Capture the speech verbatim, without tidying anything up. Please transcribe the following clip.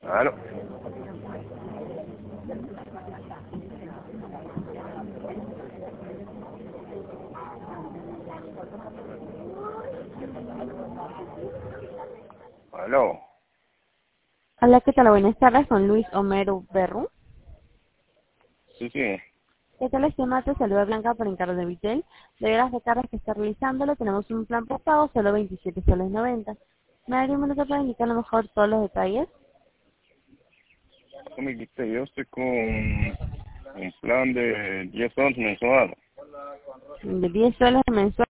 Claro. Aló. Hola, ¿qué tal? Buenas tardes, con Luis Homero Berru. Sí, sí. ¿Qué tal, estimado? Te saluda Blanca por encargo de Vitel. De las recargas que está realizándolo, tenemos un plan postpago, solo veintisiete soles noventa. ¿Me daría un minuto para indicar a lo mejor todos los detalles? ¿Cómo me dijiste? Yo estoy con un plan de diez soles mensual. De diez soles mensuales.